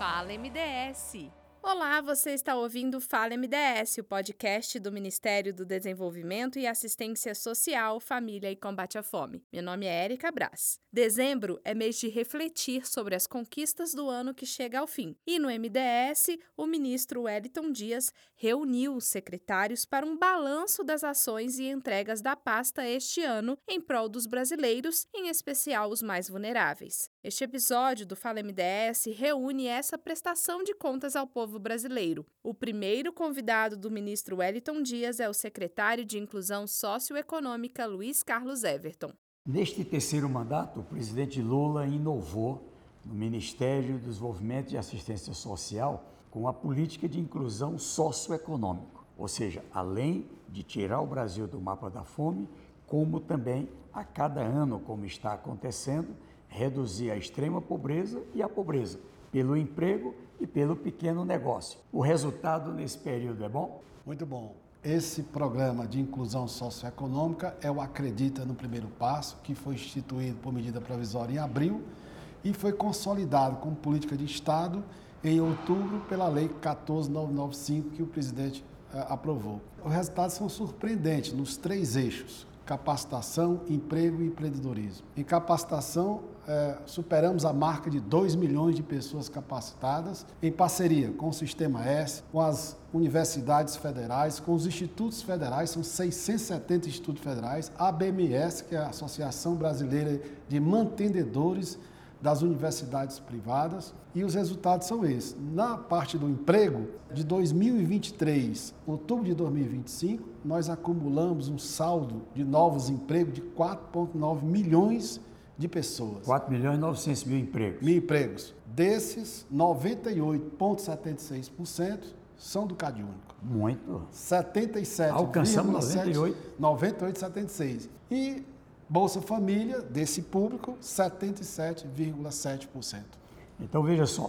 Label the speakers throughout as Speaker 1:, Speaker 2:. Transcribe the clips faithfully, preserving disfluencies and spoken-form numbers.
Speaker 1: Fala M D S!
Speaker 2: Olá, você está ouvindo Fala M D S, o podcast do Ministério do Desenvolvimento e Assistência Social, Família e Combate à Fome. Meu nome é Érica Brás. Dezembro é mês de refletir sobre as conquistas do ano que chega ao fim. E no M D S, o ministro Wellington Dias reuniu os secretários para um balanço das ações e entregas da pasta este ano em prol dos brasileiros, em especial os mais vulneráveis. Este episódio do Fala M D S reúne essa prestação de contas ao povo brasileiro. O primeiro convidado do ministro Wellington Dias é o secretário de Inclusão Socioeconômica, Luiz Carlos Everton.
Speaker 3: Neste terceiro mandato, o presidente Lula inovou no Ministério do Desenvolvimento e Assistência Social com a política de inclusão socioeconômica, ou seja, além de tirar o Brasil do mapa da fome, como também a cada ano, como está acontecendo, reduzir a extrema pobreza e a pobreza, pelo emprego e pelo pequeno negócio. O resultado nesse período é bom?
Speaker 4: Muito bom. Esse programa de inclusão socioeconômica é o Acredita no Primeiro Passo, que foi instituído por medida provisória em abril e foi consolidado como política de Estado em outubro pela Lei quatorze mil novecentos e noventa e cinco, que o presidente eh, aprovou. Os resultados são surpreendentes nos três eixos: capacitação, emprego e empreendedorismo. Em capacitação, eh, superamos a marca de dois milhões de pessoas capacitadas, em parceria com o Sistema S, com as universidades federais, com os institutos federais, são seiscentos e setenta institutos federais, a A B M S, que é a Associação Brasileira de Mantenedores das Universidades Privadas, e os resultados são esses. Na parte do emprego, de dois mil e vinte e três, outubro de dois mil e vinte e cinco, nós acumulamos um saldo de novos empregos de quatro vírgula nove milhões de pessoas.
Speaker 3: quatro milhões e novecentos mil empregos.
Speaker 4: Mil empregos. Desses, noventa e oito vírgula setenta e seis por cento são do CadÚnico.
Speaker 3: Muito.
Speaker 4: setenta e sete vírgula sete por cento.
Speaker 3: Alcançamos noventa e oito.
Speaker 4: noventa e oito vírgula setenta e seis. E Bolsa Família, desse público, setenta e sete vírgula sete por cento.
Speaker 3: Então, veja só,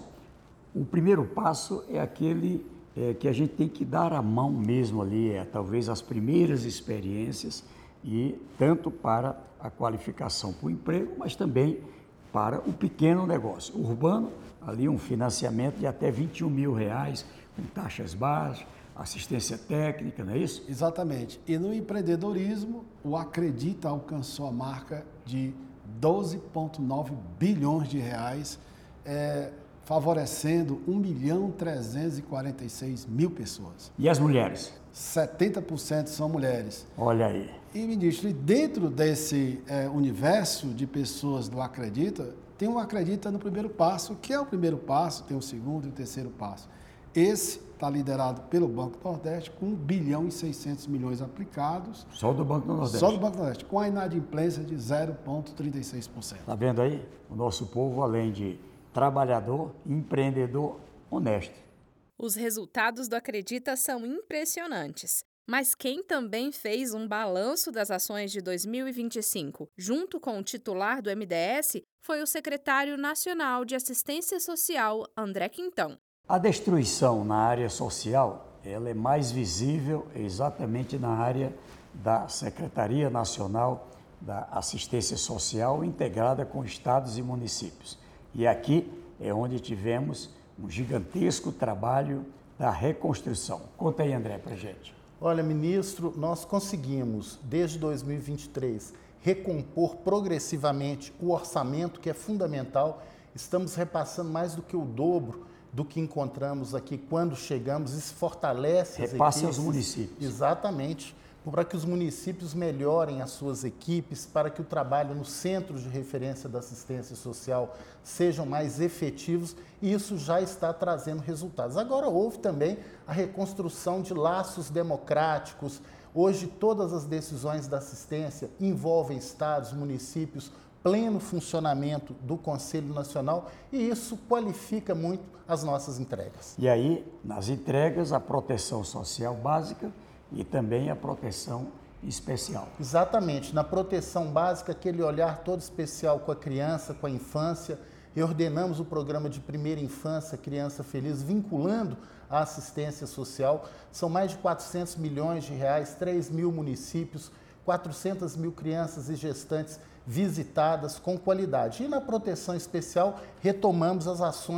Speaker 3: o primeiro passo é aquele é, que a gente tem que dar a mão mesmo ali, é talvez as primeiras experiências, e tanto para a qualificação para o emprego, mas também para o pequeno negócio urbano, ali um financiamento de até vinte e um mil reais, com taxas baixas, assistência técnica, não é isso?
Speaker 4: Exatamente. E no empreendedorismo, o Acredita alcançou a marca de doze vírgula nove bilhões de reais, é, favorecendo um milhão trezentos e quarenta e seis mil pessoas.
Speaker 3: E as mulheres?
Speaker 4: setenta por cento são mulheres.
Speaker 3: Olha aí.
Speaker 4: E, ministro, e dentro desse é, universo de pessoas do Acredita, tem um Acredita no Primeiro Passo, que é o primeiro passo, tem o segundo e o terceiro passo. Esse está liderado pelo Banco do Nordeste, com um bilhão e seiscentos milhões aplicados.
Speaker 3: Só do Banco do Nordeste?
Speaker 4: Só do Banco do Nordeste, com a inadimplência de zero vírgula trinta e seis por cento.
Speaker 3: Está vendo aí? O nosso povo, além de trabalhador, empreendedor, honesto.
Speaker 2: Os resultados do Acredita são impressionantes. Mas quem também fez um balanço das ações de dois mil e vinte e cinco, junto com o titular do M D S, foi o secretário nacional de Assistência Social, André Quintão.
Speaker 3: A destruição na área social, ela é mais visível exatamente na área da Secretaria Nacional da Assistência Social, integrada com estados e municípios. E aqui é onde tivemos um gigantesco trabalho da reconstrução. Conta aí, André, pra gente.
Speaker 5: Olha, ministro, nós conseguimos, desde dois mil e vinte e três, recompor progressivamente o orçamento, que é fundamental. Estamos repassando mais do que o dobro do que encontramos aqui quando chegamos. Isso fortalece as
Speaker 3: Repasse
Speaker 5: equipes.
Speaker 3: aos municípios.
Speaker 5: Exatamente, para que os municípios melhorem as suas equipes, para que o trabalho nos centros de referência da assistência social sejam mais efetivos, e isso já está trazendo resultados. Agora, houve também a reconstrução de laços democráticos. Hoje, todas as decisões da assistência envolvem estados, municípios, pleno funcionamento do Conselho Nacional, e isso qualifica muito as nossas entregas.
Speaker 3: E aí, nas entregas, a proteção social básica e também a proteção especial.
Speaker 5: Exatamente. Na proteção básica, aquele olhar todo especial com a criança, com a infância. Ordenamos o programa de primeira infância, Criança Feliz, vinculando a assistência social. São mais de quatrocentos milhões de reais, três mil municípios, quatrocentas mil crianças e gestantes visitadas com qualidade. E na proteção especial, retomamos as ações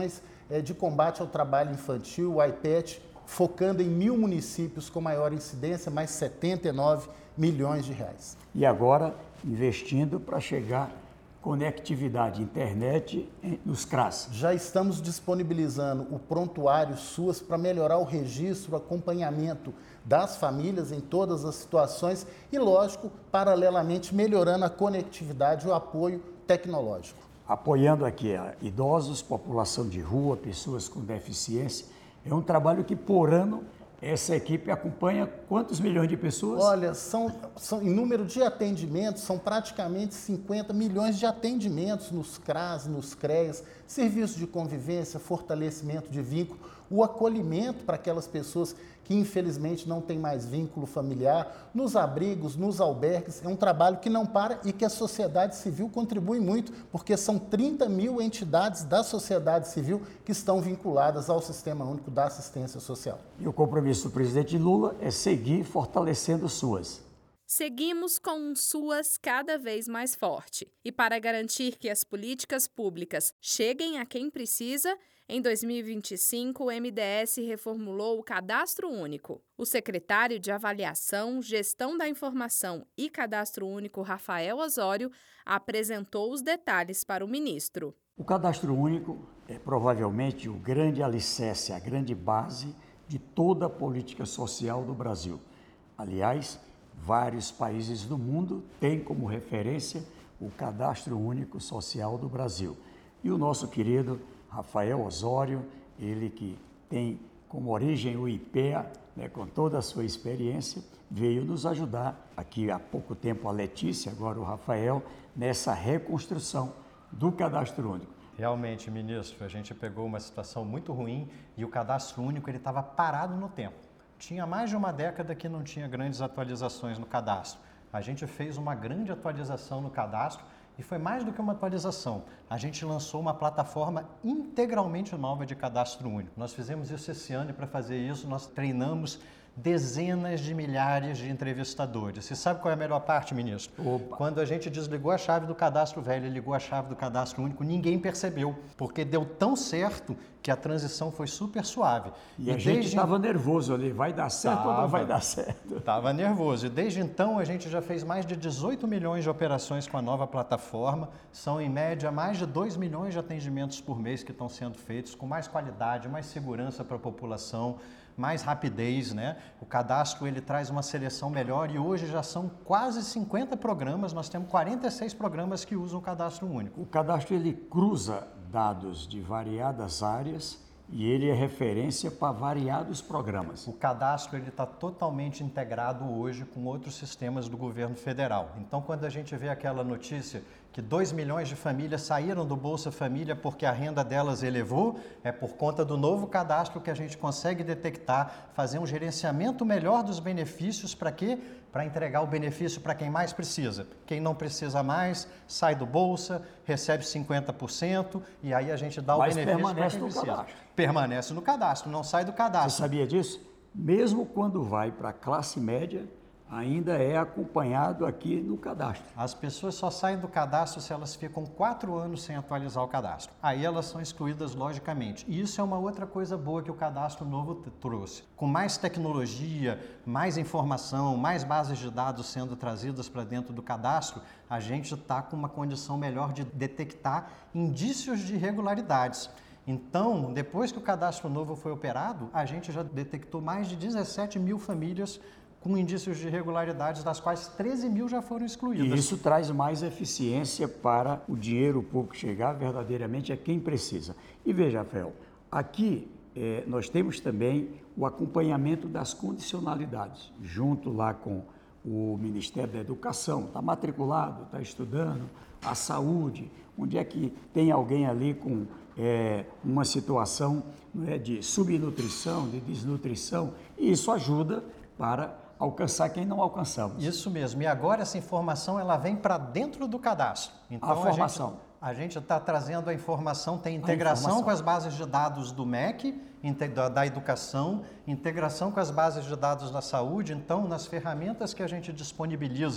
Speaker 5: é, de combate ao trabalho infantil, o I P E T, focando em mil municípios com maior incidência, mais setenta e nove milhões de reais.
Speaker 3: E agora investindo para chegar conectividade, internet nos C R A S.
Speaker 5: Já estamos disponibilizando o prontuário SUAS para melhorar o registro, o acompanhamento das famílias em todas as situações e, lógico, paralelamente melhorando a conectividade e o apoio tecnológico.
Speaker 3: Apoiando aqui a idosos, população de rua, pessoas com deficiência. É um trabalho que, por ano, essa equipe acompanha quantos milhões de pessoas?
Speaker 5: Olha, são, são, em número de atendimentos, são praticamente cinquenta milhões de atendimentos nos C R A S, nos C R E A S, serviços de convivência, fortalecimento de vínculo, o acolhimento para aquelas pessoas que infelizmente não têm mais vínculo familiar, nos abrigos, nos albergues. É um trabalho que não para e que a sociedade civil contribui muito, porque são trinta mil entidades da sociedade civil que estão vinculadas ao Sistema Único da Assistência Social.
Speaker 3: E o compromisso do presidente Lula é seguir fortalecendo o SUAS.
Speaker 2: Seguimos com um SUAS cada vez mais forte. E para garantir que as políticas públicas cheguem a quem precisa, em dois mil e vinte e cinco, o M D S reformulou o Cadastro Único. O secretário de Avaliação, Gestão da Informação e Cadastro Único, Rafael Osório, apresentou os detalhes para o ministro.
Speaker 3: O Cadastro Único é provavelmente o grande alicerce, a grande base de toda a política social do Brasil. Aliás, vários países do mundo têm como referência o Cadastro Único Social do Brasil. E o nosso querido Rafael Osório, ele que tem como origem o I P E A, né, com toda a sua experiência, veio nos ajudar, aqui há pouco tempo a Letícia, agora o Rafael, nessa reconstrução do Cadastro Único.
Speaker 1: Realmente, ministro, a gente pegou uma situação muito ruim e o Cadastro Único ele estava parado no tempo. Tinha mais de uma década que não tinha grandes atualizações no cadastro. A gente fez uma grande atualização no cadastro e foi mais do que uma atualização. A gente lançou uma plataforma integralmente nova de cadastro único. Nós fizemos isso esse ano e para fazer isso nós treinamos dezenas de milhares de entrevistadores. Você sabe qual é a melhor parte, ministro?
Speaker 3: Opa.
Speaker 1: Quando a gente desligou a chave do cadastro velho e ligou a chave do cadastro único, ninguém percebeu, porque deu tão certo que a transição foi super suave.
Speaker 3: E, e a gente estava nervoso ali, vai dar certo tava, ou não vai dar certo?
Speaker 1: Estava nervoso. E desde então a gente já fez mais de dezoito milhões de operações com a nova plataforma. São, em média, mais de dois milhões de atendimentos por mês que estão sendo feitos, com mais qualidade, mais segurança para a população, mais rapidez, né? O cadastro ele traz uma seleção melhor e hoje já são quase cinquenta programas, nós temos quarenta e seis programas que usam o cadastro único.
Speaker 3: O cadastro ele cruza dados de variadas áreas e ele é referência para variados programas.
Speaker 1: O cadastro ele está totalmente integrado hoje com outros sistemas do governo federal. Então, quando a gente vê aquela notícia que dois milhões de famílias saíram do Bolsa Família porque a renda delas elevou, é por conta do novo cadastro que a gente consegue detectar, fazer um gerenciamento melhor dos benefícios. Para quê? Para entregar o benefício para quem mais precisa. Quem não precisa mais, sai do Bolsa, recebe cinquenta por cento e aí a gente dá o
Speaker 3: Mas
Speaker 1: benefício para
Speaker 3: permanece
Speaker 1: quem
Speaker 3: no
Speaker 1: precisa.
Speaker 3: cadastro.
Speaker 1: Permanece no cadastro, não sai do cadastro.
Speaker 3: Você sabia disso? Mesmo quando vai para a classe média, ainda é acompanhado aqui no cadastro.
Speaker 1: As pessoas só saem do cadastro se elas ficam quatro anos sem atualizar o cadastro. Aí elas são excluídas logicamente. E isso é uma outra coisa boa que o cadastro novo trouxe. Com mais tecnologia, mais informação, mais bases de dados sendo trazidas para dentro do cadastro, a gente está com uma condição melhor de detectar indícios de irregularidades. Então, depois que o cadastro novo foi operado, a gente já detectou mais de dezessete mil famílias com indícios de irregularidades, das quais treze mil já foram excluídas.
Speaker 3: E isso traz mais eficiência para o dinheiro público chegar verdadeiramente a quem precisa. E veja, Rafael, aqui eh, nós temos também o acompanhamento das condicionalidades, junto lá com o Ministério da Educação, está matriculado, está estudando, a saúde, onde é que tem alguém ali com é, uma situação não é, de subnutrição, de desnutrição, e isso ajuda para alcançar quem não alcançamos.
Speaker 1: Isso mesmo, e agora essa informação ela vem para dentro do cadastro. Então,
Speaker 3: a formação.
Speaker 1: A gente está trazendo a informação, tem integração
Speaker 3: informação.
Speaker 1: com as bases de dados do M E C, da educação, integração com as bases de dados da saúde. Então, nas ferramentas que a gente disponibiliza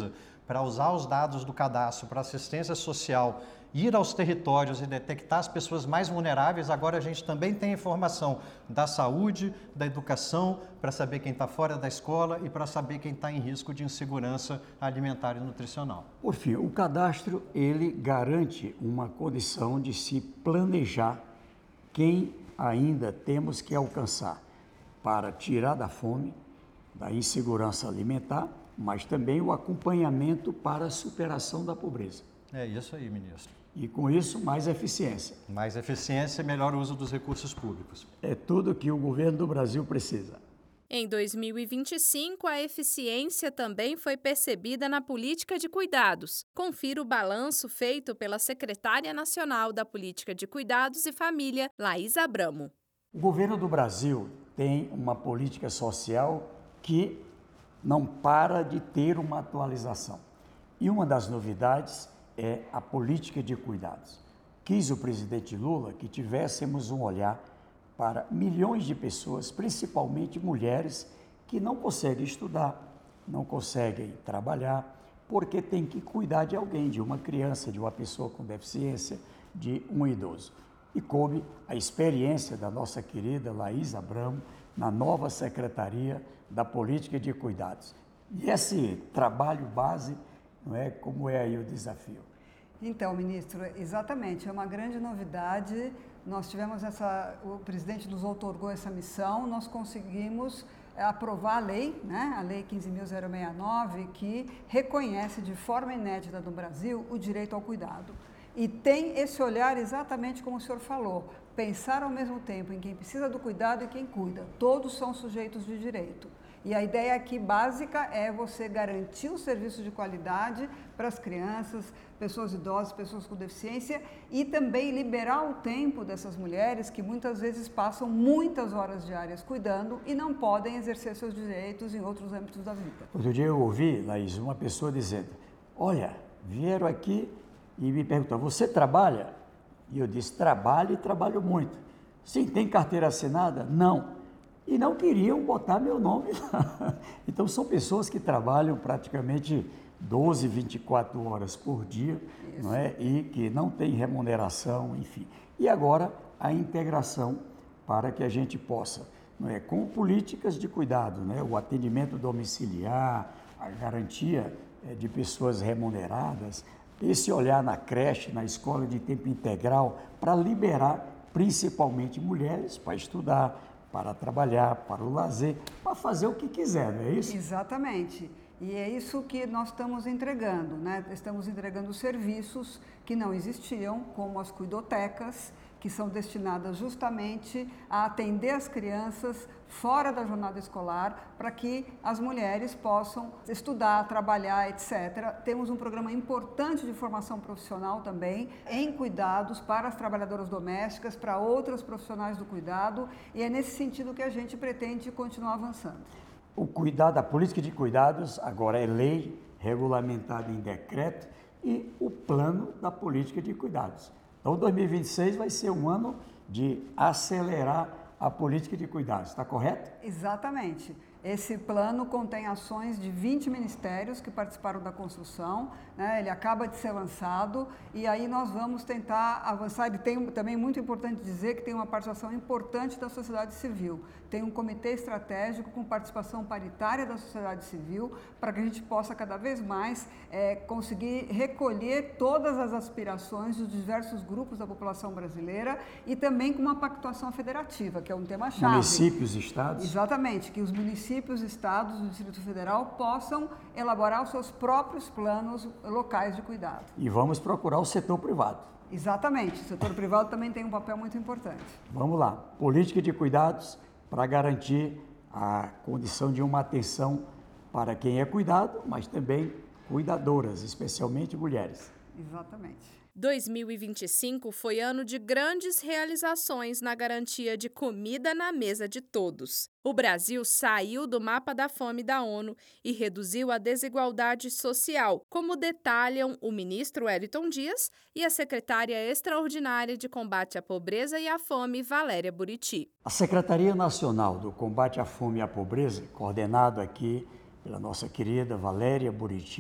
Speaker 1: para usar os dados do cadastro para assistência social, ir aos territórios e detectar as pessoas mais vulneráveis, agora a gente também tem informação da saúde, da educação, para saber quem está fora da escola e para saber quem está em risco de insegurança alimentar e nutricional.
Speaker 3: Por fim, o cadastro, ele garante uma condição de se planejar quem ainda temos que alcançar para tirar da fome, da insegurança alimentar, mas também o acompanhamento para a superação da pobreza.
Speaker 1: É isso aí, ministro.
Speaker 3: E com isso, mais eficiência.
Speaker 1: Mais eficiência e melhor uso dos recursos públicos.
Speaker 3: É tudo que o governo do Brasil precisa.
Speaker 2: Em dois mil e vinte e cinco, a eficiência também foi percebida na política de cuidados. Confira o balanço feito pela secretária nacional da Política de Cuidados e Família, Laís Abramo.
Speaker 3: O governo do Brasil tem uma política social que não para de ter uma atualização. E uma das novidades é a política de cuidados. Quis o presidente Lula que tivéssemos um olhar para milhões de pessoas, principalmente mulheres, que não conseguem estudar, não conseguem trabalhar, porque tem que cuidar de alguém, de uma criança, de uma pessoa com deficiência, de um idoso. E coube a experiência da nossa querida Laís Abramo na nova Secretaria da Política de Cuidados. E esse trabalho base, não é, como é aí o desafio?
Speaker 6: Então, ministro, exatamente, é uma grande novidade. Nós tivemos essa, o presidente nos outorgou essa missão, nós conseguimos aprovar a lei, né, a Lei quinze mil sessenta e nove, que reconhece de forma inédita no Brasil o direito ao cuidado. E tem esse olhar exatamente como o senhor falou, pensar ao mesmo tempo em quem precisa do cuidado e quem cuida. Todos são sujeitos de direito. E a ideia aqui básica é você garantir o serviço de qualidade para as crianças, pessoas idosas, pessoas com deficiência e também liberar o tempo dessas mulheres que muitas vezes passam muitas horas diárias cuidando e não podem exercer seus direitos em outros âmbitos da vida.
Speaker 3: Outro dia eu ouvi, Laís, uma pessoa dizendo, olha, vieram aqui e me perguntaram, você trabalha? E eu disse, trabalho e trabalho muito. Sim, tem carteira assinada? Não. E não queriam botar meu nome lá. Então, são pessoas que trabalham praticamente doze, vinte e quatro horas por dia, não é? E que não têm remuneração, enfim. E agora, a integração para que a gente possa, não é? Com políticas de cuidado, né? O atendimento domiciliar, a garantia é, de pessoas remuneradas, esse olhar na creche, na escola de tempo integral, para liberar principalmente mulheres para estudar, para trabalhar, para o lazer, para fazer o que quiser, não é isso?
Speaker 6: Exatamente. E é isso que nós estamos entregando, né? Estamos entregando serviços que não existiam, como as cuidotecas, que são destinadas justamente a atender as crianças fora da jornada escolar, para que as mulheres possam estudar, trabalhar, etcétera. Temos um programa importante de formação profissional também, em cuidados para as trabalhadoras domésticas, para outras profissionais do cuidado, e é nesse sentido que a gente pretende continuar avançando.
Speaker 3: O cuidado, a política de cuidados agora é lei, regulamentada em decreto, e o plano da política de cuidados. Então, dois mil e vinte e seis vai ser um ano de acelerar a política de cuidados, está correto?
Speaker 6: Exatamente. Esse plano contém ações de vinte ministérios que participaram da construção, né? Ele acaba de ser lançado e aí nós vamos tentar avançar. Ele tem também, muito importante dizer, que tem uma participação importante da sociedade civil. Tem um comitê estratégico com participação paritária da sociedade civil para que a gente possa cada vez mais é, conseguir recolher todas as aspirações dos diversos grupos da população brasileira e também com uma pactuação federativa, que é um tema-chave.
Speaker 3: Municípios, estados?
Speaker 6: Exatamente, que os municípios municípios, estados do Distrito Federal possam elaborar os seus próprios planos locais de cuidado.
Speaker 3: E vamos procurar o setor privado.
Speaker 6: Exatamente, o setor privado também tem um papel muito importante.
Speaker 3: Vamos lá, política de cuidados para garantir a condição de uma atenção para quem é cuidado, mas também cuidadoras, especialmente mulheres.
Speaker 6: Exatamente.
Speaker 2: dois mil e vinte e cinco foi ano de grandes realizações na garantia de comida na mesa de todos. O Brasil saiu do mapa da fome da ONU e reduziu a desigualdade social, como detalham o ministro Wellington Dias e a secretária extraordinária de combate à pobreza e à fome, Valéria Buriti.
Speaker 3: A Secretaria Nacional do Combate à Fome e à Pobreza, coordenado aqui pela nossa querida Valéria Buriti,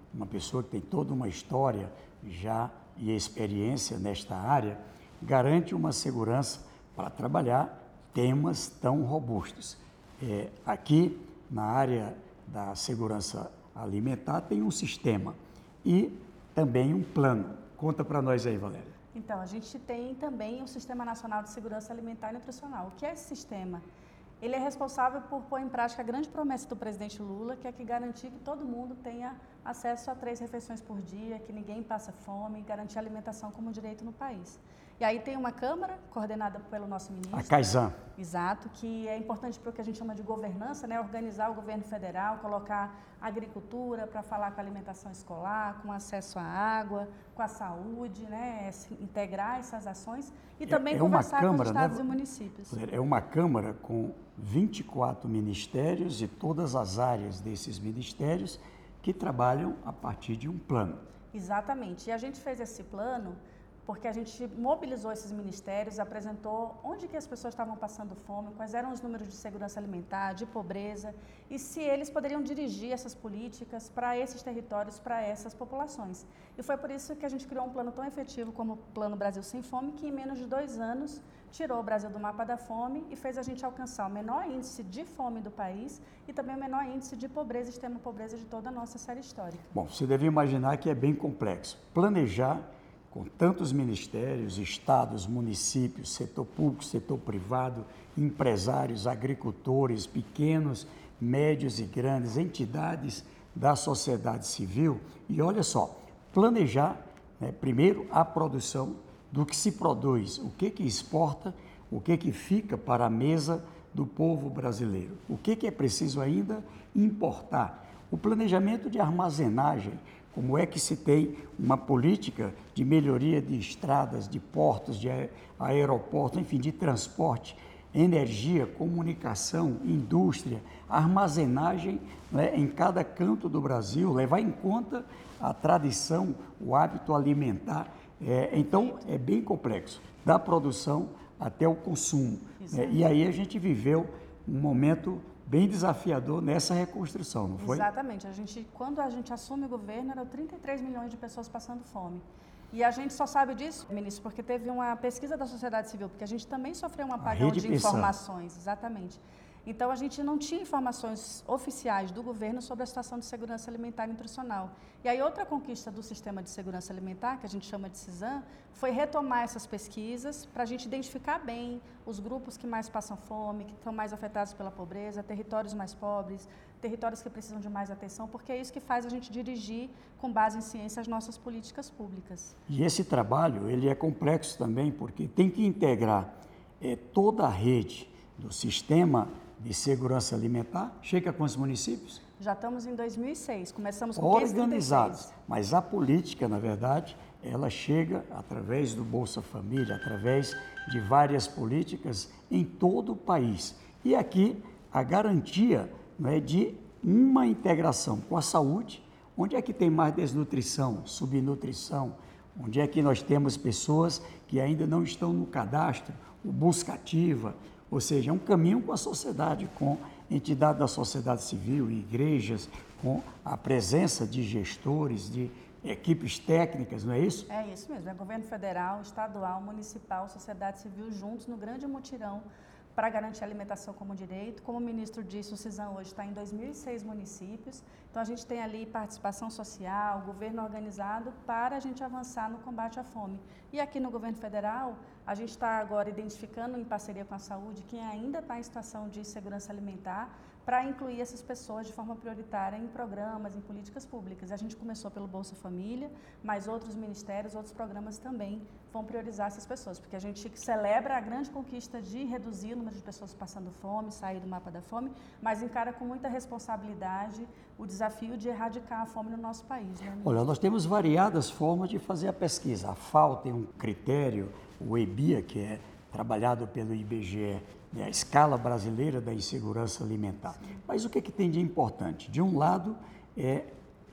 Speaker 3: uma pessoa que tem toda uma história já e experiência nesta área, garante uma segurança para trabalhar temas tão robustos. É, aqui, na área da segurança alimentar, tem um sistema e também um plano. Conta para nós aí, Valéria.
Speaker 7: Então, a gente tem também o Sistema Nacional de Segurança Alimentar e Nutricional. O que é esse sistema? Ele é responsável por pôr em prática a grande promessa do presidente Lula, que é que garantir que todo mundo tenha acesso a três refeições por dia, que ninguém passe fome, garantir a alimentação como direito no país. E aí tem uma Câmara, coordenada pelo nosso ministro.
Speaker 3: A CAISAN.
Speaker 7: Exato, que é importante para o que a gente chama de governança, né? Organizar o governo federal, colocar a agricultura para falar com a alimentação escolar, com acesso à água, com a saúde, né? Integrar essas ações e também
Speaker 3: é, é
Speaker 7: conversar
Speaker 3: Câmara,
Speaker 7: com os estados
Speaker 3: né?
Speaker 7: e municípios.
Speaker 3: É uma Câmara com vinte e quatro ministérios e todas as áreas desses ministérios que trabalham a partir de um plano.
Speaker 7: Exatamente, e a gente fez esse plano porque a gente mobilizou esses ministérios, apresentou onde que as pessoas estavam passando fome, quais eram os números de segurança alimentar, de pobreza, e se eles poderiam dirigir essas políticas para esses territórios, para essas populações. E foi por isso que a gente criou um plano tão efetivo como o Plano Brasil Sem Fome, que em menos de dois anos tirou o Brasil do mapa da fome e fez a gente alcançar o menor índice de fome do país e também o menor índice de pobreza e extrema pobreza de toda a nossa série histórica.
Speaker 3: Bom, você deve imaginar que é bem complexo. Planejar com tantos ministérios, estados, municípios, setor público, setor privado, empresários, agricultores, pequenos, médios e grandes, entidades da sociedade civil. E olha só, planejar, né, primeiro, a produção do que se produz, o que que exporta, o que que fica para a mesa do povo brasileiro, o que que é preciso ainda importar, o planejamento de armazenagem, como é que se tem uma política de melhoria de estradas, de portos, de aeroportos, enfim, de transporte, energia, comunicação, indústria, armazenagem, né, em cada canto do Brasil, levar em conta a tradição, o hábito alimentar. É, então, é bem complexo, da produção até o consumo. Né? E aí a gente viveu um momento bem desafiador nessa reconstrução, não foi?
Speaker 7: Exatamente. A gente, quando a gente assume o governo, eram trinta e três milhões de pessoas passando fome. E a gente só sabe disso, ministro, porque teve uma pesquisa da sociedade civil, porque a gente também sofreu um apagão de informações. Exatamente. Então, a gente não tinha informações oficiais do governo sobre a situação de segurança alimentar e nutricional. E aí, outra conquista do sistema de segurança alimentar, que a gente chama de CISAM, foi retomar essas pesquisas para a gente identificar bem os grupos que mais passam fome, que estão mais afetados pela pobreza, territórios mais pobres, territórios que precisam de mais atenção, porque é isso que faz a gente dirigir, com base em ciência, as nossas políticas públicas.
Speaker 3: E esse trabalho, ele é complexo também, porque tem que integrar é, toda a rede do sistema de segurança alimentar. Chega com os municípios?
Speaker 7: Já estamos em dois mil e seis, começamos com
Speaker 3: organizados, mas a política, na verdade, ela chega através do Bolsa Família, através de várias políticas em todo o país. E aqui a garantia, não é, de uma integração com a saúde, onde é que tem mais desnutrição, subnutrição, onde é que nós temos pessoas que ainda não estão no cadastro, o Busca Ativa, ou seja, é um caminho com a sociedade, com entidades da sociedade civil, igrejas, com a presença de gestores, de equipes técnicas, não é isso?
Speaker 7: É isso mesmo, é governo federal, estadual, municipal, sociedade civil juntos no grande mutirão para garantir a alimentação como direito. Como o ministro disse, o CISAM hoje está em dois mil e seis municípios, então a gente tem ali participação social, governo organizado para a gente avançar no combate à fome. E aqui no governo federal, a gente está agora identificando em parceria com a saúde quem ainda está em situação de segurança alimentar para incluir essas pessoas de forma prioritária em programas, em políticas públicas. A gente começou pelo Bolsa Família, mas outros ministérios, outros programas também vão priorizar essas pessoas, porque a gente celebra a grande conquista de reduzir o número de pessoas passando fome, sair do mapa da fome, mas encara com muita responsabilidade o desafio de erradicar a fome no nosso país. Né?
Speaker 3: Olha, nós temos variadas formas de fazer a pesquisa. A F A O tem um critério, o EBIA, que é trabalhado pelo I B G E, né, a escala brasileira da insegurança alimentar. Sim. Mas o que, é que tem de importante? De um lado, é,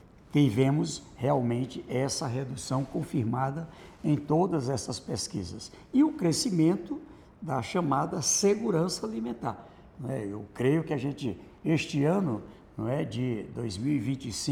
Speaker 3: tivemos realmente essa redução confirmada em todas essas pesquisas. E o crescimento da chamada segurança alimentar. Né? Eu creio que a gente, este ano, não é, de dois mil e vinte e cinco,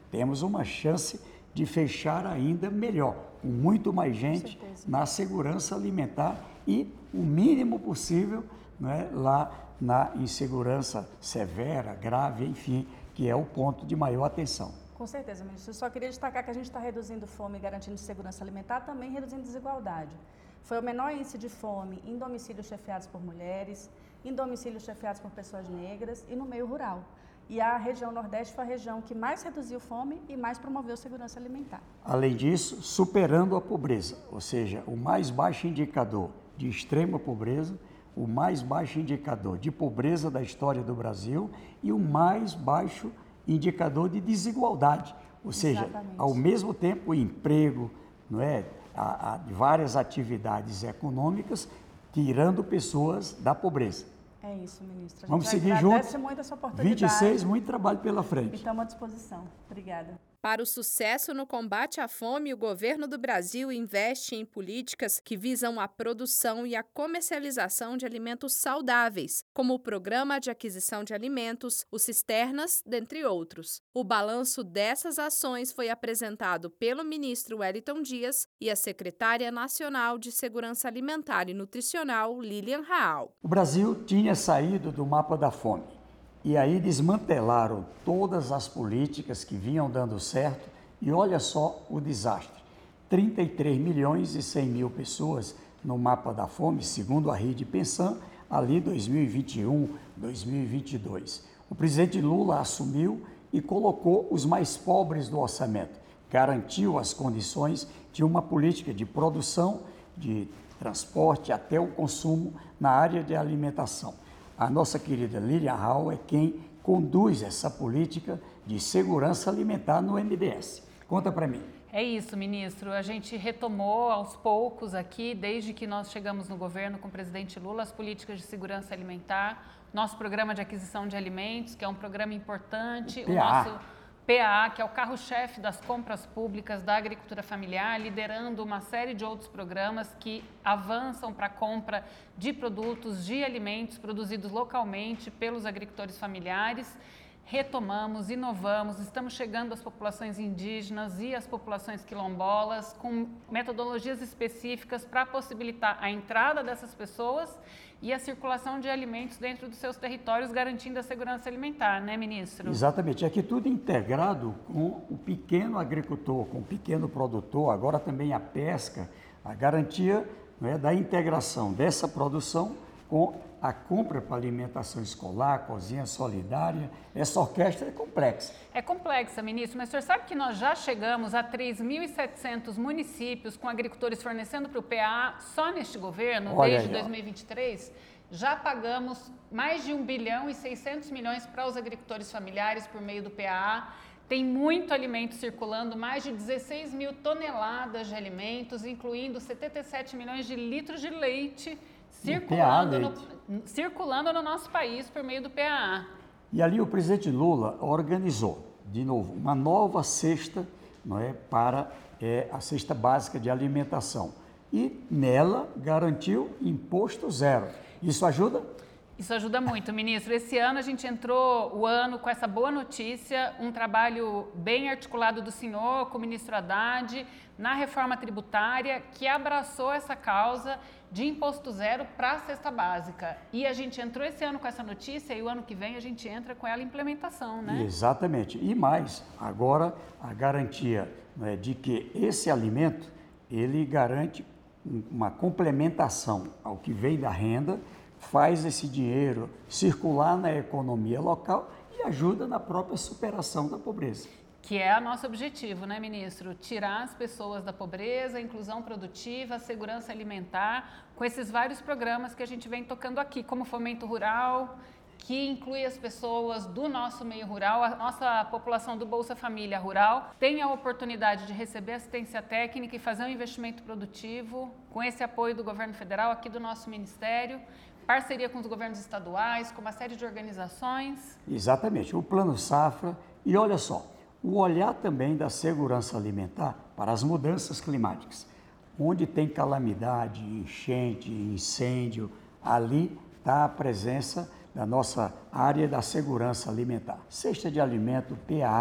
Speaker 3: temos uma chance de fechar ainda melhor, com muito mais gente na segurança alimentar e o mínimo possível, né, lá na insegurança severa, grave, enfim, que é o ponto de maior atenção.
Speaker 7: Com certeza, ministro. Eu só queria destacar que a gente está reduzindo fome e garantindo segurança alimentar, também reduzindo desigualdade. Foi o menor índice de fome em domicílios chefiados por mulheres, em domicílios chefiados por pessoas negras e no meio rural. E a região Nordeste foi a região que mais reduziu fome e mais promoveu segurança alimentar.
Speaker 3: Além disso, superando a pobreza, ou seja, o mais baixo indicador de extrema pobreza, o mais baixo indicador de pobreza da história do Brasil e o mais baixo indicador de desigualdade. Ou seja,
Speaker 7: Exatamente.
Speaker 3: Ao mesmo tempo, o emprego, não é, a, a, várias atividades econômicas, tirando pessoas da pobreza.
Speaker 7: É isso, ministro. A gente
Speaker 3: Vamos seguir
Speaker 7: agradece
Speaker 3: juntos.
Speaker 7: muito essa oportunidade.
Speaker 3: vinte e seis, muito trabalho pela frente.
Speaker 7: E estamos à disposição. Obrigada.
Speaker 2: Para o sucesso no combate à fome, o governo do Brasil investe em políticas que visam a produção e a comercialização de alimentos saudáveis, como o Programa de Aquisição de Alimentos, o Cisternas, dentre outros. O balanço dessas ações foi apresentado pelo ministro Wellington Dias e a secretária nacional de Segurança Alimentar e Nutricional, Lilian Raal.
Speaker 3: O Brasil tinha saído do mapa da fome. E aí desmantelaram todas as políticas que vinham dando certo e olha só o desastre. trinta e três milhões e cem mil pessoas no mapa da fome, segundo a Rede Pensan, ali dois mil e vinte e um, dois mil e vinte e dois. O presidente Lula assumiu e colocou os mais pobres do orçamento, garantiu as condições de uma política de produção, de transporte até o consumo na área de alimentação. A nossa querida Lilian Raal é quem conduz essa política de segurança alimentar no M D S. Conta para mim.
Speaker 8: É isso, ministro. A gente retomou aos poucos aqui, desde que nós chegamos no governo com o presidente Lula, as políticas de segurança alimentar, nosso programa de aquisição de alimentos, que é um programa importante, o,
Speaker 3: o nosso
Speaker 8: P A A, que é o carro-chefe das compras públicas da agricultura familiar, liderando uma série de outros programas que avançam para a compra de produtos, de alimentos produzidos localmente pelos agricultores familiares. Retomamos, inovamos, estamos chegando às populações indígenas e às populações quilombolas com metodologias específicas para possibilitar a entrada dessas pessoas e a circulação de alimentos dentro dos seus territórios, garantindo a segurança alimentar, né, ministro?
Speaker 3: Exatamente. Aqui tudo integrado com o pequeno agricultor, com o pequeno produtor, agora também a pesca, a garantia, né, da integração dessa produção com a compra para alimentação escolar, cozinha solidária. Essa orquestra é complexa.
Speaker 8: É complexa, ministro, mas o senhor sabe que nós já chegamos a três mil e setecentos municípios com agricultores fornecendo para o P A A só neste governo,
Speaker 3: Olha
Speaker 8: desde
Speaker 3: aí,
Speaker 8: dois mil e vinte e três? Já pagamos mais de um bilhão e seiscentos milhões para os agricultores familiares por meio do P A A. Tem muito alimento circulando, mais de dezesseis mil toneladas de alimentos, incluindo setenta e sete milhões de litros de leite circulando no, circulando no nosso país por meio do P A A.
Speaker 3: E ali o presidente Lula organizou, de novo, uma nova cesta, não é, para é, a cesta básica de alimentação. E nela garantiu imposto zero. Isso ajuda?
Speaker 8: Isso ajuda muito, ministro. Esse ano a gente entrou o ano com essa boa notícia, um trabalho bem articulado do senhor com o ministro Haddad na reforma tributária que abraçou essa causa de imposto zero para a cesta básica. E a gente entrou esse ano com essa notícia e o ano que vem a gente entra com ela em implementação, né?
Speaker 3: Exatamente. E mais, agora a garantia, né, de que esse alimento, ele garante uma complementação ao que vem da renda, faz esse dinheiro circular na economia local e ajuda na própria superação da pobreza.
Speaker 8: Que é o nosso objetivo, né, ministro? Tirar as pessoas da pobreza, a inclusão produtiva, a segurança alimentar, com esses vários programas que a gente vem tocando aqui, como Fomento Rural, que inclui as pessoas do nosso meio rural, a nossa população do Bolsa Família Rural tem a oportunidade de receber assistência técnica e fazer um investimento produtivo com esse apoio do governo federal, aqui do nosso ministério, parceria com os governos estaduais, com uma série de organizações.
Speaker 3: Exatamente, o Plano Safra. E olha só, o olhar também da segurança alimentar para as mudanças climáticas. Onde tem calamidade, enchente, incêndio, ali está a presença da nossa área da segurança alimentar. Cesta de alimento, P A A,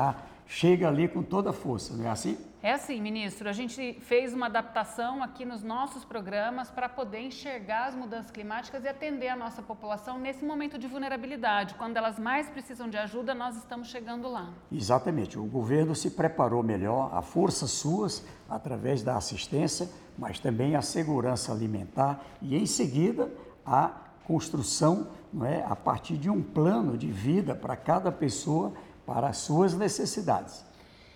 Speaker 3: chega ali com toda a força, não é assim?
Speaker 8: É assim, ministro, a gente fez uma adaptação aqui nos nossos programas para poder enxergar as mudanças climáticas e atender a nossa população nesse momento de vulnerabilidade. Quando elas mais precisam de ajuda, nós estamos chegando lá.
Speaker 3: Exatamente, o governo se preparou melhor, a forças suas, através da assistência, mas também a segurança alimentar e, em seguida, a construção, não é, a partir de um plano de vida para cada pessoa, para as suas necessidades.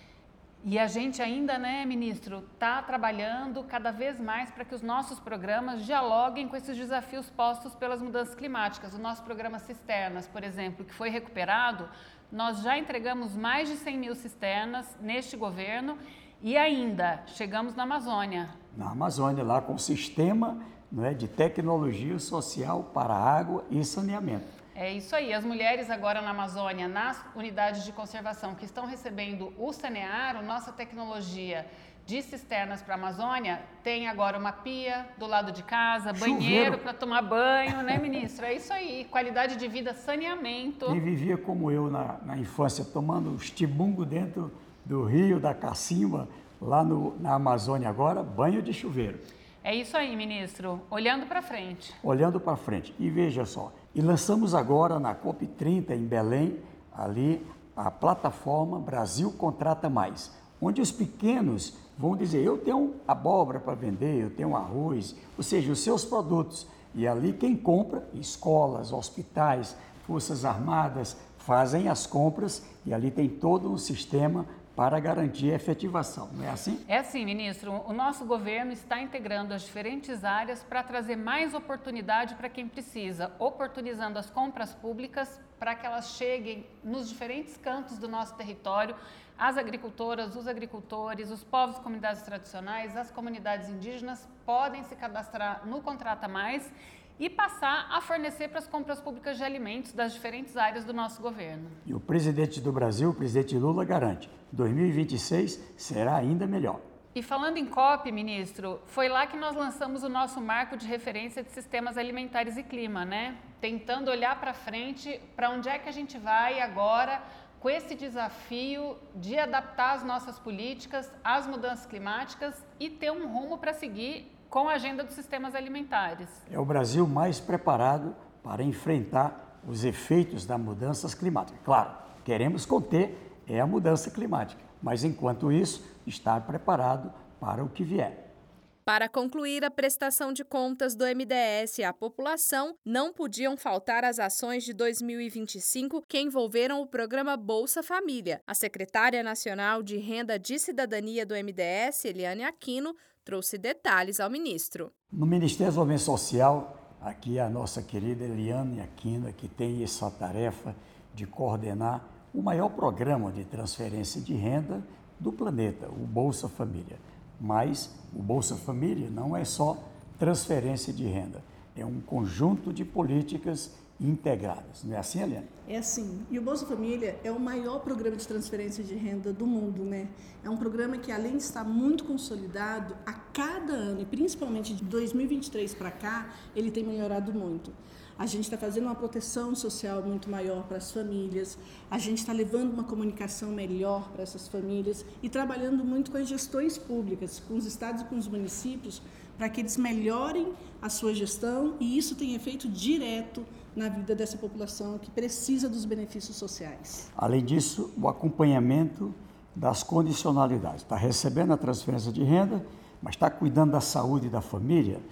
Speaker 8: E a gente ainda, né, ministro, está trabalhando cada vez mais para que os nossos programas dialoguem com esses desafios postos pelas mudanças climáticas. O nosso programa Cisternas, por exemplo, que foi recuperado, nós já entregamos mais de cem mil cisternas neste governo e ainda chegamos na Amazônia.
Speaker 3: Na Amazônia, lá com o sistema, não é, de tecnologia social para água e saneamento.
Speaker 8: É isso aí, as mulheres agora na Amazônia, nas unidades de conservação que estão recebendo o Sanear, nossa tecnologia de cisternas para a Amazônia, tem agora uma pia do lado de casa, banheiro para tomar banho, né, ministro? É isso aí, qualidade de vida, saneamento.
Speaker 3: Quem vivia como eu na, na infância, tomando estibungo dentro do rio, da cacimba, lá no, na Amazônia agora, banho de chuveiro.
Speaker 8: É isso aí, ministro, olhando para frente.
Speaker 3: Olhando para frente. E veja só, e lançamos agora na COP trinta em Belém, ali, a plataforma Brasil Contrata Mais, onde os pequenos vão dizer, eu tenho abóbora para vender, eu tenho arroz, ou seja, os seus produtos. E ali quem compra, escolas, hospitais, forças armadas, fazem as compras e ali tem todo um sistema para garantir a efetivação, não é assim?
Speaker 8: É assim, ministro. O nosso governo está integrando as diferentes áreas para trazer mais oportunidade para quem precisa, oportunizando as compras públicas para que elas cheguem nos diferentes cantos do nosso território, as agricultoras, os agricultores, os povos e comunidades tradicionais, as comunidades indígenas podem se cadastrar no Contrata Mais e passar a fornecer para as compras públicas de alimentos das diferentes áreas do nosso governo.
Speaker 3: E o presidente do Brasil, o presidente Lula, garante, dois mil e vinte e seis será ainda melhor.
Speaker 8: E falando em COP, ministro, foi lá que nós lançamos o nosso marco de referência de sistemas alimentares e clima, né? Tentando olhar para frente, para onde é que a gente vai agora com esse desafio de adaptar as nossas políticas às mudanças climáticas e ter um rumo para seguir com a agenda dos sistemas alimentares.
Speaker 3: É o Brasil mais preparado para enfrentar os efeitos das mudanças climáticas. Claro, queremos conter é a mudança climática, mas enquanto isso, estar preparado para o que vier.
Speaker 2: Para concluir a prestação de contas do M D S à população, não podiam faltar as ações de dois mil e vinte e cinco que envolveram o programa Bolsa Família. A secretária nacional de Renda de Cidadania do M D S, Eliane Aquino, trouxe detalhes ao ministro.
Speaker 3: No Ministério do Desenvolvimento Social, aqui a nossa querida Eliane Aquino, que tem essa tarefa de coordenar o maior programa de transferência de renda do planeta, o Bolsa Família. Mas o Bolsa Família não é só transferência de renda, é um conjunto de políticas integradas. Não é assim, Eliane?
Speaker 9: É assim. E o Bolsa Família é o maior programa de transferência de renda do mundo, né? É um programa que, além de estar muito consolidado, a cada ano, e principalmente de dois mil e vinte e três para cá, ele tem melhorado muito. A gente está fazendo uma proteção social muito maior para as famílias, a gente está levando uma comunicação melhor para essas famílias e trabalhando muito com as gestões públicas, com os estados e com os municípios, para que eles melhorem a sua gestão e isso tem efeito direto na vida dessa população que precisa dos benefícios sociais.
Speaker 3: Além disso, o acompanhamento das condicionalidades. Está recebendo a transferência de renda, mas está cuidando da saúde da família.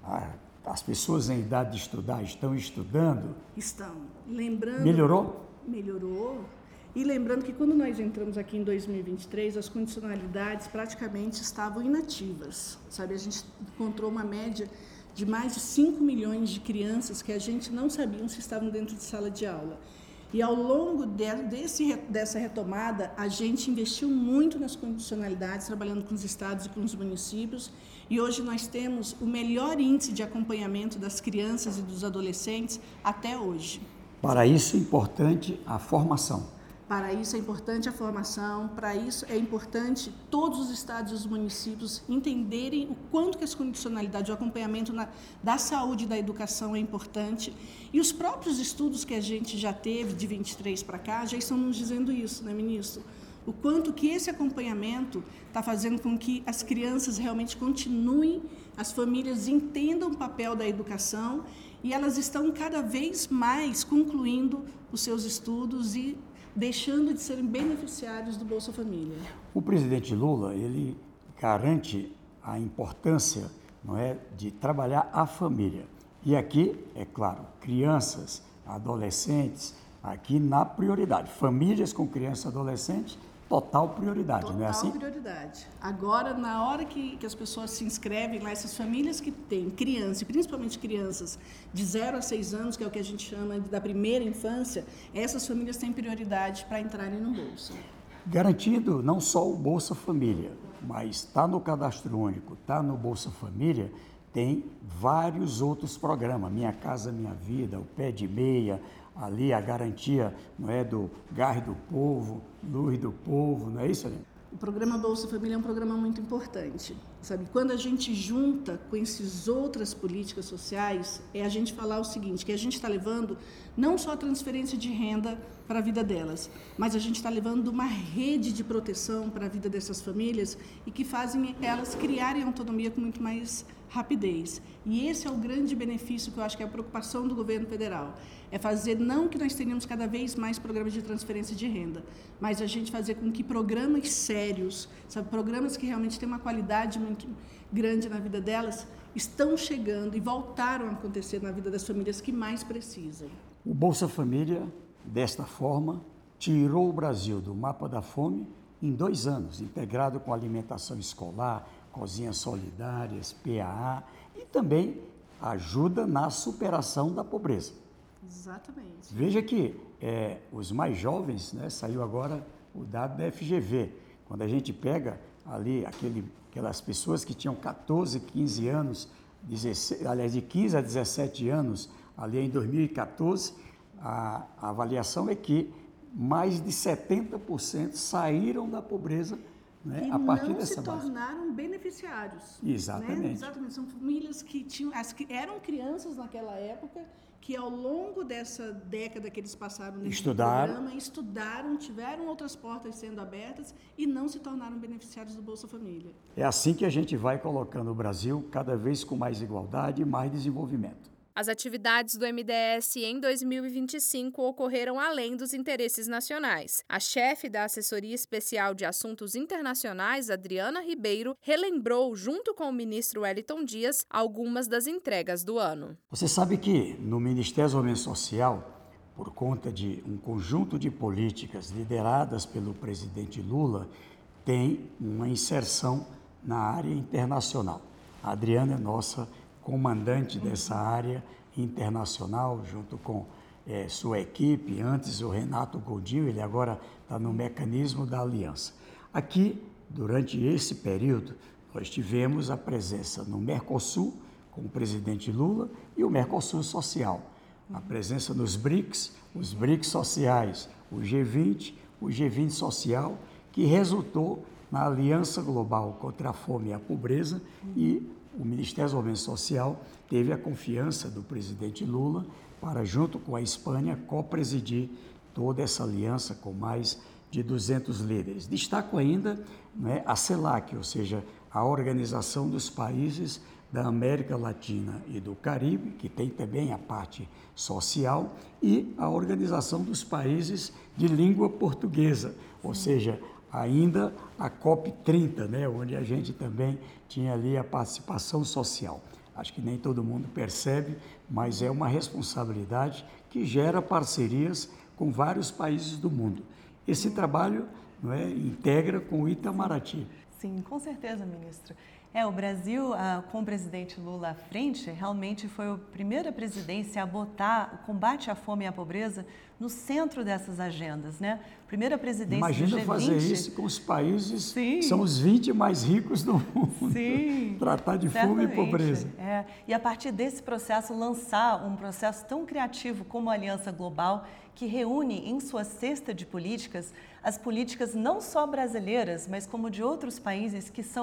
Speaker 3: As pessoas em idade de estudar estão estudando?
Speaker 9: Estão. Lembrando...
Speaker 3: Melhorou?
Speaker 9: Melhorou. E lembrando que quando nós entramos aqui em dois mil e vinte e três, as condicionalidades praticamente estavam inativas. Sabe, a gente encontrou uma média de mais de cinco milhões de crianças que a gente não sabia se estavam dentro de sala de aula. E ao longo de, desse, dessa retomada, a gente investiu muito nas condicionalidades, trabalhando com os estados e com os municípios, e hoje nós temos o melhor índice de acompanhamento das crianças e dos adolescentes até hoje.
Speaker 3: Para isso é importante a formação.
Speaker 9: Para isso é importante a formação, para isso é importante todos os estados e os municípios entenderem o quanto que as condicionalidades, o acompanhamento na, da saúde e da educação é importante. E os próprios estudos que a gente já teve de vinte e três para cá já estão nos dizendo isso, né, ministro? o quanto que esse acompanhamento está fazendo com que as crianças realmente continuem, as famílias entendam o papel da educação e elas estão cada vez mais concluindo os seus estudos e deixando de serem beneficiários do Bolsa Família.
Speaker 3: O presidente Lula, ele garante a importância, não é, de trabalhar a família. E aqui, é claro, crianças, adolescentes, aqui na prioridade. Famílias com crianças e adolescentes, total prioridade,
Speaker 9: Total
Speaker 3: não é assim?
Speaker 9: prioridade. Agora, na hora que, que as pessoas se inscrevem lá, essas famílias que têm crianças, e principalmente crianças de zero a seis anos, que é o que a gente chama da primeira infância, essas famílias têm prioridade para entrarem no Bolsa.
Speaker 3: Garantindo não só o Bolsa Família, mas está no Cadastro Único, está no Bolsa Família, tem vários outros programas, Minha Casa Minha Vida, o Pé de Meia, ali a garantia, não é, do Gás do Povo, Luz do Povo, não é isso, Aline?
Speaker 9: O programa Bolsa Família é um programa muito importante, sabe? Quando a gente junta com essas outras políticas sociais, é a gente falar o seguinte, que a gente está levando não só a transferência de renda para a vida delas, mas a gente está levando uma rede de proteção para a vida dessas famílias e que fazem elas criarem autonomia com muito mais rapidez. E esse é o grande benefício que eu acho que é a preocupação do governo federal. É fazer não que nós tenhamos cada vez mais programas de transferência de renda, mas a gente fazer com que programas sérios, sabe, programas que realmente têm uma qualidade muito grande na vida delas, estão chegando e voltaram a acontecer na vida das famílias que mais precisam.
Speaker 3: O Bolsa Família, desta forma, tirou o Brasil do mapa da fome em dois anos, integrado com alimentação escolar, cozinhas solidárias, P A A, e também ajuda na superação da pobreza.
Speaker 9: Exatamente.
Speaker 3: Veja que é, os mais jovens, né, saiu agora o dado da F G V, quando a gente pega ali aquele, aquelas pessoas que tinham catorze, quinze anos, dezesseis, aliás, de quinze a dezessete anos, ali em dois mil e catorze, a, a avaliação é que mais de setenta por cento saíram da pobreza, né,
Speaker 9: e
Speaker 3: a partir
Speaker 9: não
Speaker 3: dessa
Speaker 9: se
Speaker 3: base.
Speaker 9: tornaram beneficiários.
Speaker 3: Exatamente.
Speaker 9: Né? Exatamente. São famílias que tinham, as que eram crianças naquela época, que ao longo dessa década que eles passaram nesse
Speaker 3: Estudaram.
Speaker 9: programa, estudaram, tiveram outras portas sendo abertas e não se tornaram beneficiários do Bolsa Família.
Speaker 3: É assim que a gente vai colocando o Brasil cada vez com mais igualdade e mais desenvolvimento.
Speaker 2: As atividades do M D S em dois mil e vinte e cinco ocorreram além dos interesses nacionais. A chefe da Assessoria Especial de Assuntos Internacionais, Adriana Ribeiro, relembrou, junto com o ministro Wellington Dias, algumas das entregas do ano.
Speaker 3: Você sabe que no Ministério do Desenvolvimento Social, por conta de um conjunto de políticas lideradas pelo presidente Lula, tem uma inserção na área internacional. A Adriana é nossa comandante dessa área internacional, junto com é, sua equipe, antes o Renato Godinho, ele agora está no mecanismo da aliança. Aqui, durante esse período, nós tivemos a presença no Mercosul, com o presidente Lula, e o Mercosul Social, a presença nos BRICS, os BRICS sociais, o G vinte, o G vinte social, que resultou na Aliança Global contra a Fome e a Pobreza, e o Ministério do Desenvolvimento Social teve a confiança do presidente Lula para, junto com a Espanha, co-presidir toda essa aliança com mais de duzentos líderes. Destaco ainda, né, a CELAC, ou seja, a Organização dos Países da América Latina e do Caribe, que tem também a parte social, e a Organização dos Países de Língua Portuguesa, ou seja, ainda a COP trinta, né, onde a gente também tinha ali a participação social. Acho que nem todo mundo percebe, mas é uma responsabilidade que gera parcerias com vários países do mundo. Esse trabalho, não é, integra com o Itamaraty.
Speaker 10: Sim, com certeza, ministro. É, o Brasil, ah, com o presidente Lula à frente, realmente foi a primeira presidência a botar o combate à fome e à pobreza no centro dessas agendas, né? Primeira presidência
Speaker 3: Imagina
Speaker 10: do G vinte.
Speaker 3: fazer isso com os países
Speaker 10: Sim.
Speaker 3: que são os vinte mais ricos do mundo.
Speaker 10: Sim.
Speaker 3: Tratar de
Speaker 10: Certamente.
Speaker 3: fome e pobreza.
Speaker 10: É. E a partir desse processo, lançar um processo tão criativo como a Aliança Global, que reúne em sua cesta de políticas as políticas não só brasileiras, mas como de outros países que são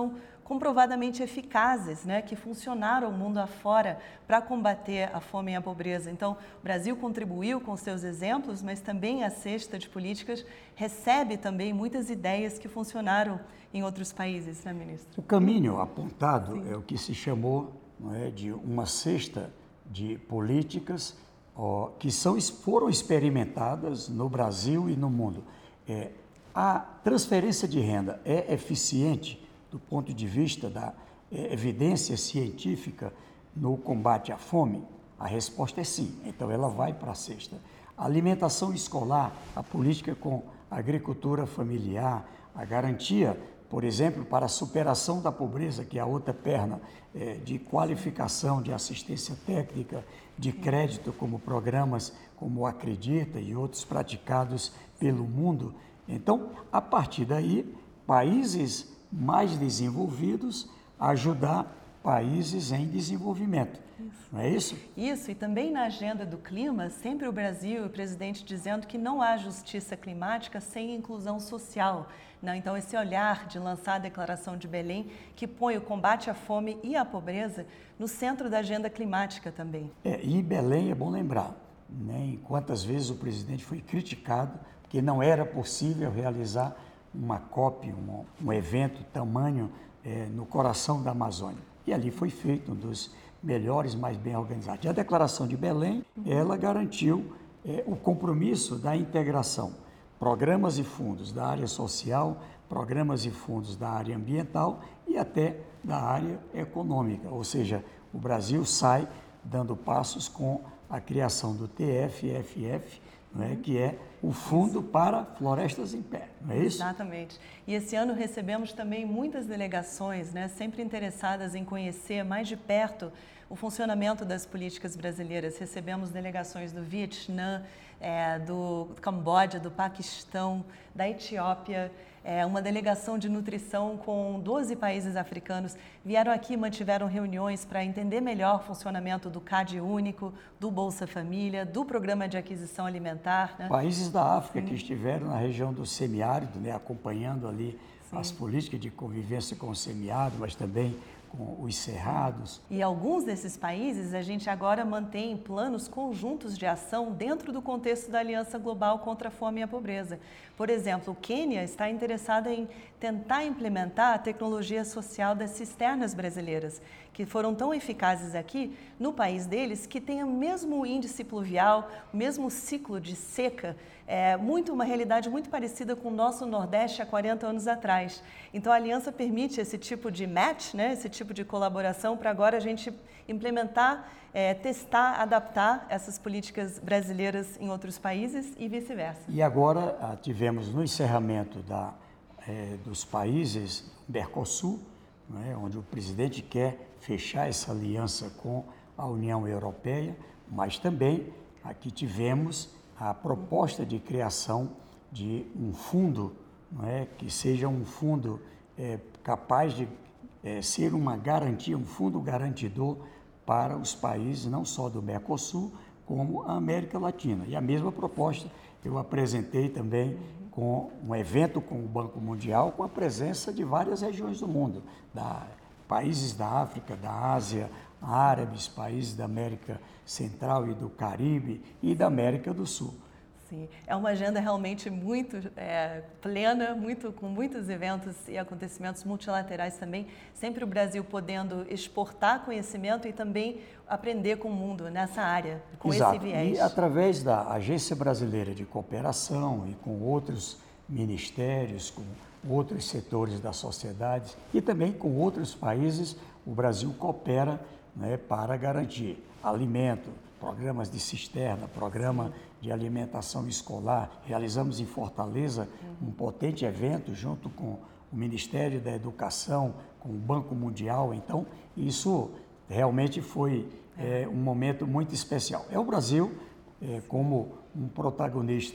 Speaker 10: comprovadamente eficazes, né, que funcionaram mundo afora para combater a fome e a pobreza. Então, o Brasil contribuiu com seus exemplos, mas também a cesta de políticas recebe também muitas ideias que funcionaram em outros países, né, ministro?
Speaker 3: O caminho apontado Sim. é o que se chamou, não é, de uma cesta de políticas ó, que são, foram experimentadas no Brasil e no mundo. É, a transferência de renda é eficiente do ponto de vista da é, evidência científica no combate à fome? A resposta é sim, então ela vai para a cesta. A alimentação escolar, a política com a agricultura familiar, a garantia, por exemplo, para a superação da pobreza, que é a outra perna é, de qualificação, de assistência técnica, de crédito, como programas como o Acredita e outros praticados pelo mundo. Então, a partir daí, países mais desenvolvidos ajudar países em desenvolvimento. Isso. Não é isso?
Speaker 10: Isso, e também na agenda do clima, sempre o Brasil e o presidente dizendo que não há justiça climática sem inclusão social. Não, então, esse olhar de lançar a Declaração de Belém, que põe o combate à fome e à pobreza no centro da agenda climática também.
Speaker 3: É, e Belém é bom lembrar, né, quantas vezes o presidente foi criticado porque não era possível realizar uma COP, um, um evento tamanho é, no coração da Amazônia. E ali foi feito um dos melhores, mais bem organizados. E a Declaração de Belém, ela garantiu é, o compromisso da integração, programas e fundos da área social, programas e fundos da área ambiental e até da área econômica. Ou seja, o Brasil sai dando passos com a criação do T F F F, não é, que é o Fundo para Florestas em Pé, não é isso?
Speaker 10: Exatamente. E esse ano recebemos também muitas delegações, né, sempre interessadas em conhecer mais de perto o funcionamento das políticas brasileiras. Recebemos delegações do Vietnã, é, do Camboja, do Paquistão, da Etiópia, é, uma delegação de nutrição com doze países africanos. Vieram aqui e mantiveram reuniões para entender melhor o funcionamento do C A D único, do Bolsa Família, do Programa de Aquisição Alimentar. Né?
Speaker 3: Países da África Sim. que estiveram na região do semiárido, né, acompanhando ali Sim. as políticas de convivência com o semiárido, mas também com os cerrados.
Speaker 10: E alguns desses países a gente agora mantém planos conjuntos de ação dentro do contexto da Aliança Global contra a Fome e a Pobreza. Por exemplo, o Quênia está interessado em tentar implementar a tecnologia social das cisternas brasileiras, que foram tão eficazes aqui no país deles, que tem o mesmo índice pluvial, o mesmo ciclo de seca, é muito, uma realidade muito parecida com o nosso Nordeste há quarenta anos atrás. Então, a aliança permite esse tipo de match, né, esse tipo de colaboração para agora a gente implementar, é, testar, adaptar essas políticas brasileiras em outros países e vice-versa.
Speaker 3: E agora tivemos no encerramento da, é, dos países Mercosul, né, onde o presidente quer fechar essa aliança com a União Europeia, mas também aqui tivemos a proposta de criação de um fundo, não é, que seja um fundo é, capaz de é, ser uma garantia, um fundo garantidor para os países não só do Mercosul, como a América Latina. E a mesma proposta eu apresentei também com um evento com o Banco Mundial, com a presença de várias regiões do mundo, da, países da África, da Ásia, árabes, países da América Central e do Caribe e da América do Sul.
Speaker 10: Sim, é uma agenda realmente muito é, plena, muito, com muitos eventos e acontecimentos multilaterais também, sempre o Brasil podendo exportar conhecimento e também aprender com o mundo nessa área, com
Speaker 3: Exato.
Speaker 10: esse viés.
Speaker 3: E através da Agência Brasileira de Cooperação e com outros ministérios, com outros setores da sociedade e também com outros países, o Brasil coopera, né, para garantir alimento, programas de cisterna, programa de alimentação escolar. Realizamos em Fortaleza um potente evento junto com o Ministério da Educação, com o Banco Mundial. Então, isso realmente foi é, um momento muito especial. É o Brasil é, como um protagonista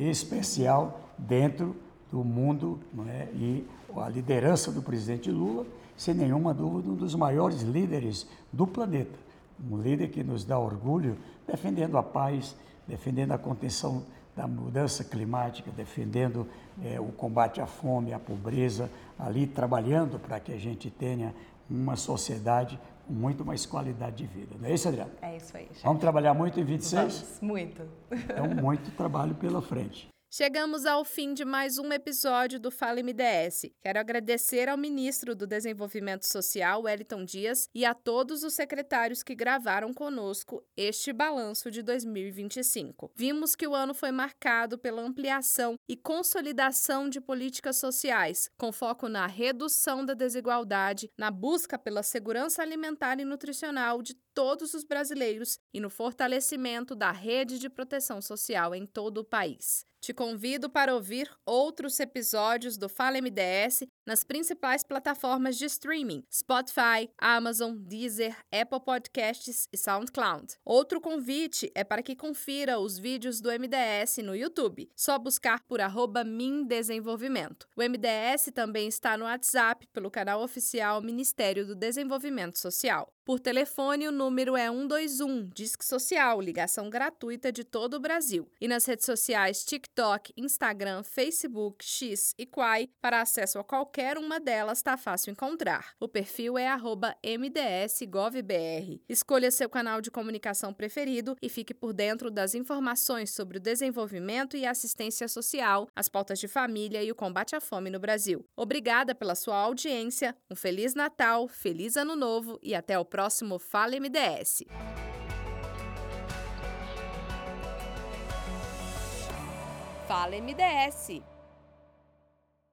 Speaker 3: especial dentro do mundo, não é? E a liderança do presidente Lula, sem nenhuma dúvida, um dos maiores líderes do planeta. Um líder que nos dá orgulho, defendendo a paz, defendendo a contenção da mudança climática, defendendo é, o combate à fome, à pobreza, ali trabalhando para que a gente tenha uma sociedade com muito mais qualidade de vida. Não é isso, Adriana?
Speaker 2: É isso aí, chefe.
Speaker 3: Vamos trabalhar muito em vinte e seis?
Speaker 2: Vamos, muito.
Speaker 3: Então, muito trabalho pela frente.
Speaker 2: Chegamos ao fim de mais um episódio do Fala M D S. Quero agradecer ao ministro do Desenvolvimento Social, Wellington Dias, e a todos os secretários que gravaram conosco este balanço de dois mil e vinte e cinco. Vimos que o ano foi marcado pela ampliação e consolidação de políticas sociais, com foco na redução da desigualdade, na busca pela segurança alimentar e nutricional de todos os brasileiros e no fortalecimento da rede de proteção social em todo o país. Te convido para ouvir outros episódios do Fala M D S nas principais plataformas de streaming: Spotify, Amazon, Deezer, Apple Podcasts e SoundCloud. Outro convite é para que confira os vídeos do M D S no YouTube. Só buscar por arroba Mindesenvolvimento. O M D S também está no WhatsApp pelo canal oficial Ministério do Desenvolvimento Social. Por telefone, o número é um dois um, Disque Social, ligação gratuita de todo o Brasil. E nas redes sociais TikTok, Instagram, Facebook, X e Quai, para acesso a qualquer uma delas está fácil encontrar. O perfil é arroba M D S Gov B R. Escolha seu canal de comunicação preferido e fique por dentro das informações sobre o desenvolvimento e assistência social, as pautas de família e o combate à fome no Brasil. Obrigada pela sua audiência, um Feliz Natal, Feliz Ano Novo e até o próximo Fala M D S. Fala M D S.